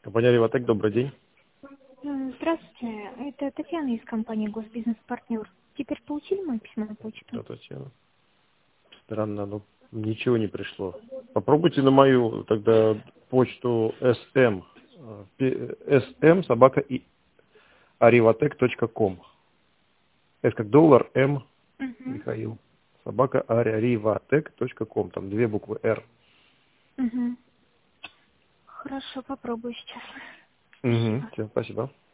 Компания Риватек, добрый день. Здравствуйте, это Татьяна из компании Госбизнес-партнер. Теперь получили мое письмо на почту? Да, Татьяна. Странно, но ничего не пришло. Попробуйте на мою тогда почту sm и arivatec.com. S как доллар, М, Угу. Михаил, собака arivatec.com, там две буквы Р. Угу. Хорошо, попробую сейчас. Угу, Спасибо. все, спасибо.